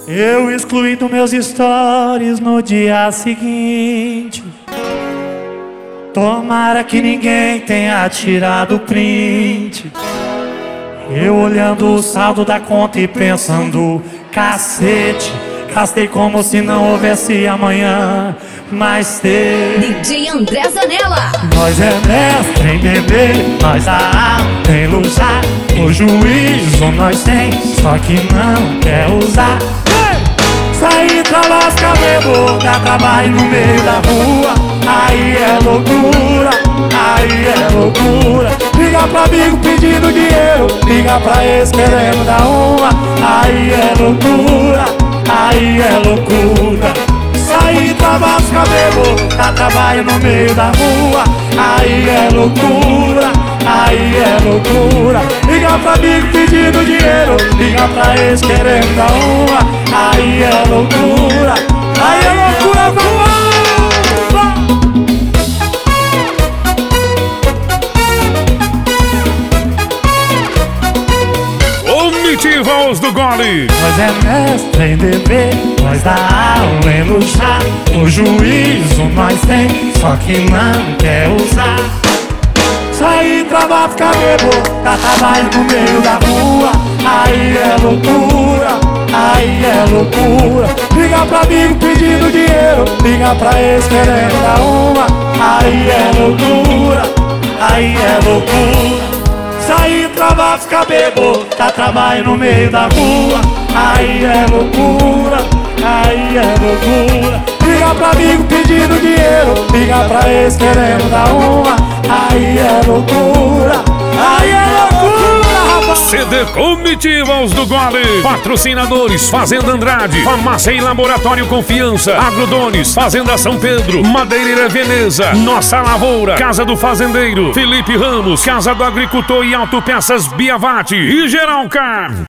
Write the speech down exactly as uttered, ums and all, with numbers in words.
Eu excluí dos meus stories no dia seguinte. Tomara que ninguém tenha tirado print. Eu olhando o saldo da conta e pensando: cacete, gastei como se não houvesse amanhã. Mas ter D J André Zanella. Nós é mestre em beber, nós dá alta em luxar. O juízo nós tem, só que não quer usar. Sair pra lascar bebo, dá trabalho no meio da rua. Aí é loucura, aí é loucura. Liga pra amigo pedindo dinheiro, liga pra ex querendo dar uma. Aí é loucura, aí é loucura. Sair pra lascar bebo, dá trabalho no meio da rua. Aí é loucura, aí é loucura. Liga pra amigo pedindo dinheiro, liga pra ex querendo dar uma. Aí é loucura, aí é loucura, vamos! Comitivos do Gole. Nós é mestre em beber, nós dá aula em luxar. O juízo nós tem, só que não quer usar. Sair pra bar ficar bebo, dá trabalho no meio da rua. Aí é loucura, aí é loucura. Liga pra amigo pedindo dinheiro, liga pra ex querendo dar uma. Aí é loucura, aí é loucura. Sair pra bar ficar bebo, dá trabalho no meio da rua. Aí é loucura, aí é loucura. Liga pra amigo pedindo dinheiro, liga pra ex querendo dar uma. Aí é loucura, aí é loucura, rapaz. C D Comitivos do Gole. Patrocinadores: Fazenda Andrade, Farmácia e Laboratório Confiança, Agrodones, Fazenda São Pedro, Madeireira Veneza, Nossa Lavoura, Casa do Fazendeiro, Felipe Ramos, Casa do Agricultor e Autopeças Biavati e Geralcar.